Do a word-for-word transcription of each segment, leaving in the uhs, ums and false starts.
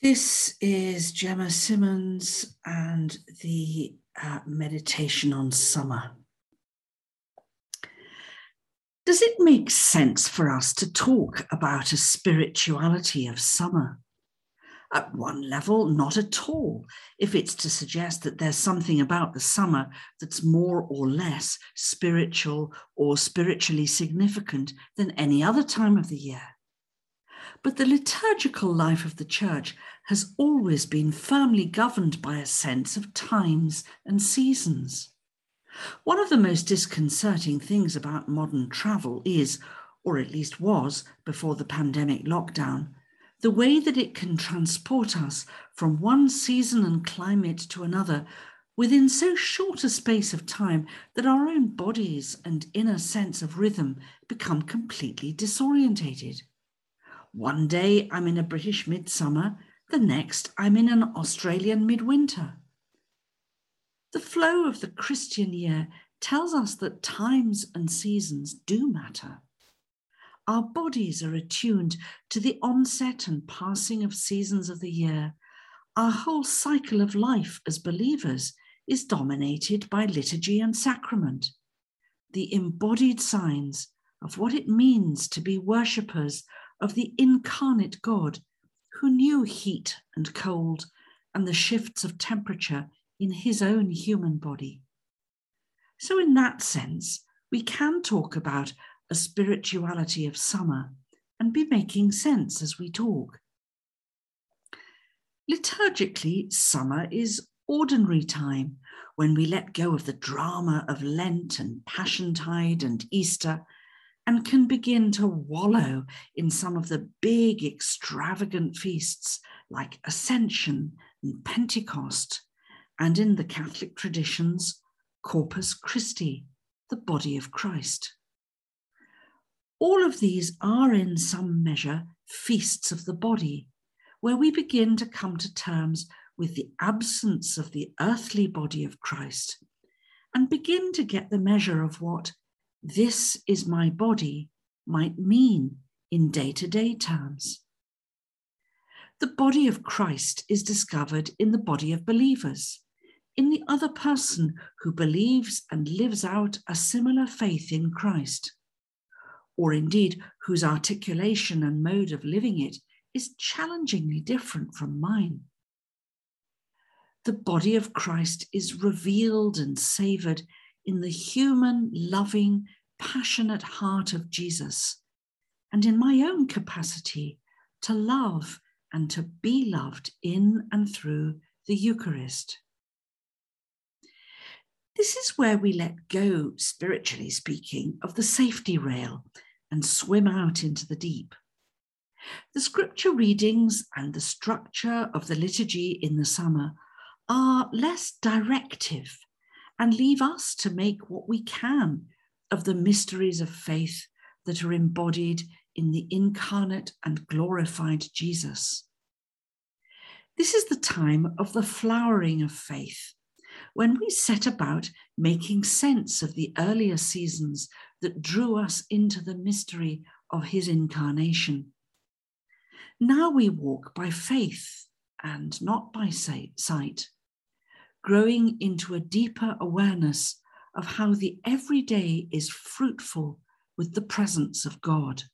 This is Gemma Simmons and the uh, meditation on summer. Does it make sense for us to talk about a spirituality of summer? At one level, not at all, if it's to suggest that there's something about the summer that's more or less spiritual or spiritually significant than any other time of the year. But the liturgical life of the Church has always been firmly governed by a sense of times and seasons. One of the most disconcerting things about modern travel is, or at least was before the pandemic lockdown, the way that it can transport us from one season and climate to another within so short a space of time that our own bodies and inner sense of rhythm become completely disorientated. One day I'm in a British midsummer, the next I'm in an Australian midwinter. The flow of the Christian year tells us that times and seasons do matter. Our bodies are attuned to the onset and passing of seasons of the year. Our whole cycle of life as believers is dominated by liturgy and sacrament, the embodied signs of what it means to be worshippers of the incarnate God who knew heat and cold and the shifts of temperature in his own human body. So in that sense, we can talk about a spirituality of summer and be making sense as we talk. Liturgically, summer is ordinary time when we let go of the drama of Lent and Passiontide and Easter and can begin to wallow in some of the big extravagant feasts like Ascension and Pentecost, and in the Catholic traditions, Corpus Christi, the body of Christ. All of these are in some measure feasts of the body, where we begin to come to terms with the absence of the earthly body of Christ and begin to get the measure of what "this is my body" might mean in day-to-day terms. The body of Christ is discovered in the body of believers, in the other person who believes and lives out a similar faith in Christ, or indeed whose articulation and mode of living it is challengingly different from mine. The body of Christ is revealed and savoured in the human, loving, passionate heart of Jesus, and in my own capacity to love and to be loved in and through the Eucharist. This is where we let go, spiritually speaking, of the safety rail and swim out into the deep. The scripture readings and the structure of the liturgy in the summer are less directive and leave us to make what we can of the mysteries of faith that are embodied in the incarnate and glorified Jesus. This is the time of the flowering of faith, when we set about making sense of the earlier seasons that drew us into the mystery of his incarnation. Now we walk by faith and not by sight, growing into a deeper awareness of how the everyday is fruitful with the presence of God.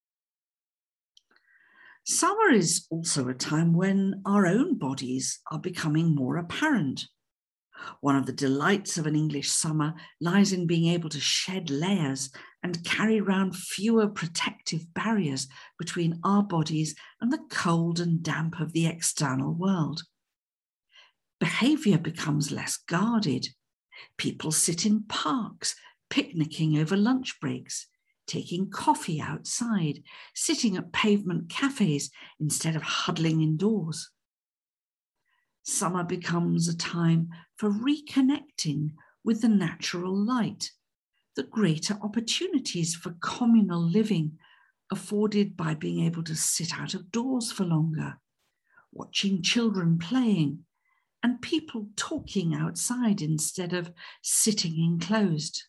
Summer is also a time when our own bodies are becoming more apparent. One of the delights of an English summer lies in being able to shed layers and carry around fewer protective barriers between our bodies and the cold and damp of the external world. Behaviour becomes less guarded. People sit in parks, picnicking over lunch breaks, taking coffee outside, sitting at pavement cafes instead of huddling indoors. Summer becomes a time for reconnecting with the natural light, the greater opportunities for communal living afforded by being able to sit out of doors for longer, watching children playing, and people talking outside instead of sitting enclosed.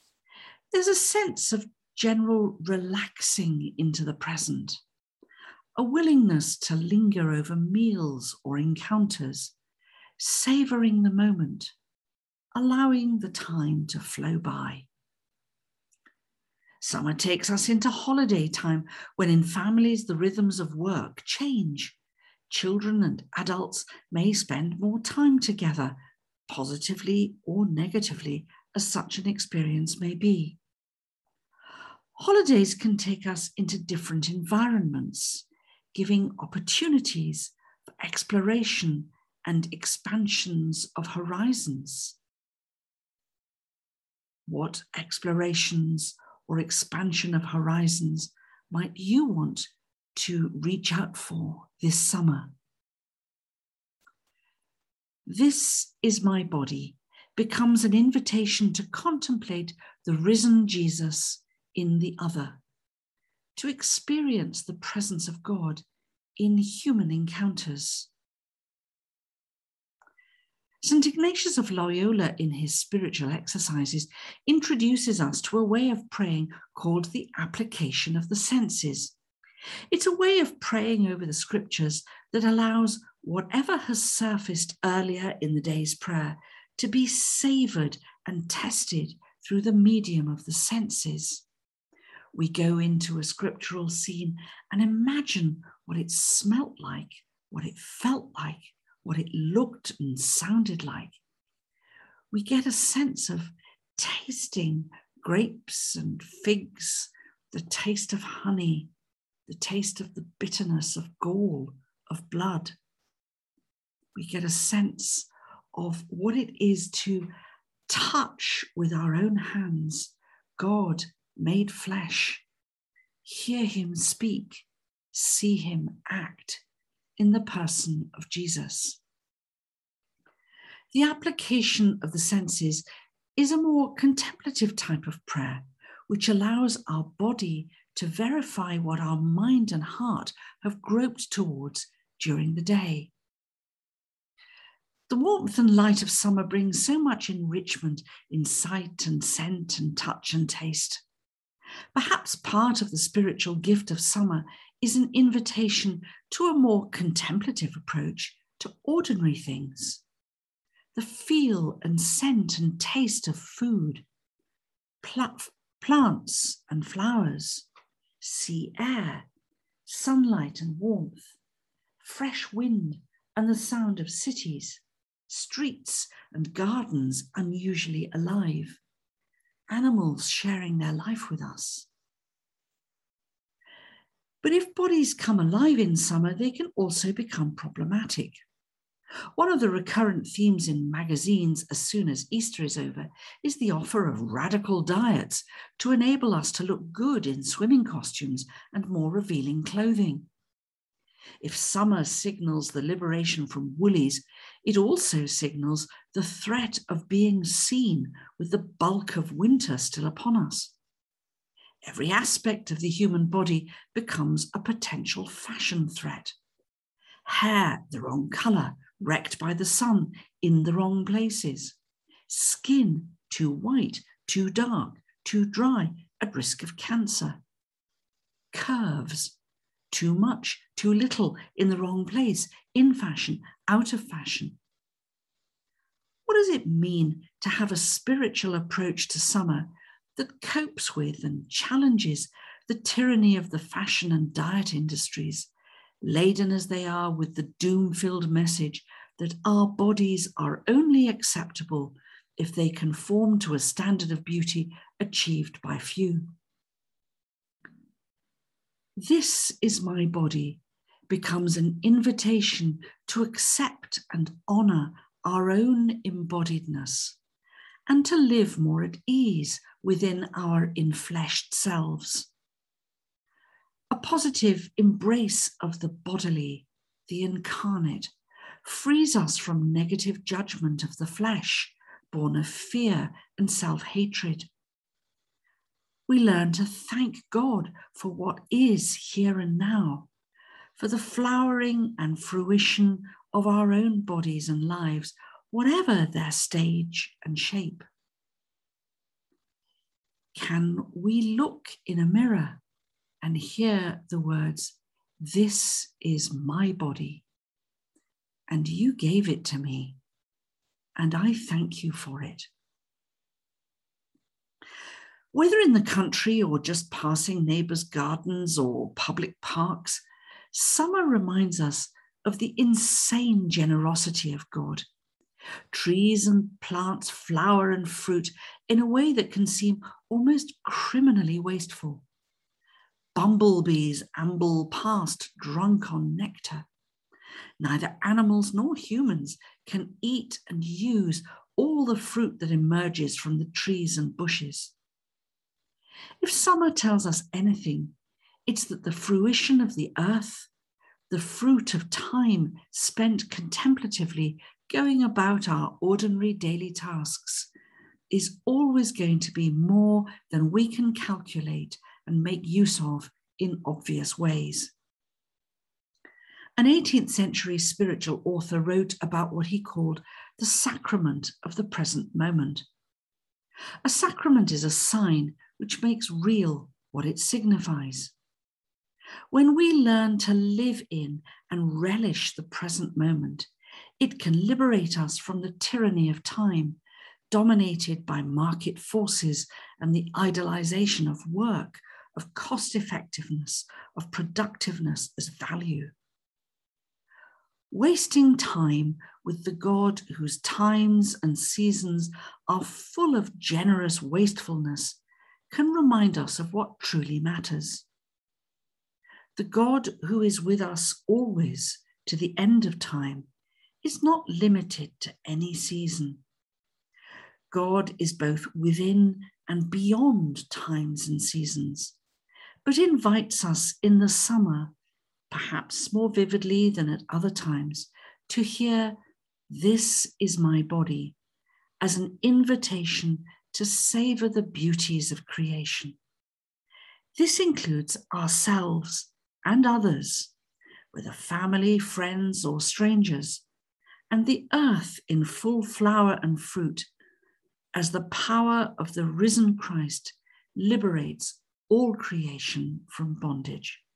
There's a sense of general relaxing into the present, a willingness to linger over meals or encounters, savouring the moment, allowing the time to flow by. Summer takes us into holiday time, when in families the rhythms of work change. Children and adults may spend more time together, positively or negatively, as such an experience may be. Holidays can take us into different environments, giving opportunities for exploration and expansions of horizons. What explorations or expansion of horizons might you want to reach out for this summer? This is my body becomes an invitation to contemplate the risen Jesus in the other, to experience the presence of God in human encounters. Saint Ignatius of Loyola, in his spiritual exercises, introduces us to a way of praying called the application of the senses. It's a way of praying over the scriptures that allows whatever has surfaced earlier in the day's prayer to be savoured and tested through the medium of the senses. We go into a scriptural scene and imagine what it smelt like, what it felt like, what it looked and sounded like. We get a sense of tasting grapes and figs, the taste of honey, the taste of the bitterness of gall, of blood. We get a sense of what it is to touch with our own hands God made flesh, hear him speak, see him act in the person of Jesus. The application of the senses is a more contemplative type of prayer, which allows our body to verify what our mind and heart have groped towards during the day. The warmth and light of summer brings so much enrichment in sight and scent and touch and taste. Perhaps part of the spiritual gift of summer is an invitation to a more contemplative approach to ordinary things. The feel and scent and taste of food, pl- plants and flowers, sea air, sunlight and warmth, fresh wind and the sound of cities, streets and gardens unusually alive, animals sharing their life with us. But if bodies come alive in summer, they can also become problematic. One of the recurrent themes in magazines as soon as Easter is over is the offer of radical diets to enable us to look good in swimming costumes and more revealing clothing. If summer signals the liberation from woolies, it also signals the threat of being seen with the bulk of winter still upon us. Every aspect of the human body becomes a potential fashion threat. Hair the wrong colour, wrecked by the sun in the wrong places. Skin too white, too dark, too dry, at risk of cancer. Curves, too much, too little, in the wrong place, in fashion, out of fashion. What does it mean to have a spiritual approach to summer that copes with and challenges the tyranny of the fashion and diet industries, laden as they are with the doom-filled message that our bodies are only acceptable if they conform to a standard of beauty achieved by few? This is my body becomes an invitation to accept and honour our own embodiedness and to live more at ease within our enfleshed selves. A positive embrace of the bodily, the incarnate, frees us from negative judgment of the flesh, born of fear and self-hatred. We learn to thank God for what is here and now, for the flowering and fruition of our own bodies and lives, whatever their stage and shape. Can we look in a mirror and hear the words, this is my body, and you gave it to me, and I thank you for it. Whether in the country or just passing neighbours' gardens or public parks, summer reminds us of the insane generosity of God. Trees and plants flower and fruit in a way that can seem almost criminally wasteful. Bumblebees amble past drunk on nectar. Neither animals nor humans can eat and use all the fruit that emerges from the trees and bushes. If summer tells us anything, it's that the fruition of the earth, the fruit of time spent contemplatively going about our ordinary daily tasks, is always going to be more than we can calculate and make use of in obvious ways. An eighteenth century spiritual author wrote about what he called the sacrament of the present moment. A sacrament is a sign which makes real what it signifies. When we learn to live in and relish the present moment, it can liberate us from the tyranny of time, dominated by market forces and the idolization of work, of cost effectiveness, of productiveness as value. Wasting time with the God whose times and seasons are full of generous wastefulness can remind us of what truly matters. The God who is with us always to the end of time is not limited to any season. God is both within and beyond times and seasons, but invites us in the summer, perhaps more vividly than at other times, to hear, "This is my body," as an invitation to savor the beauties of creation. This includes ourselves and others, whether family, friends, or strangers, and the earth in full flower and fruit, as the power of the risen Christ liberates all creation from bondage.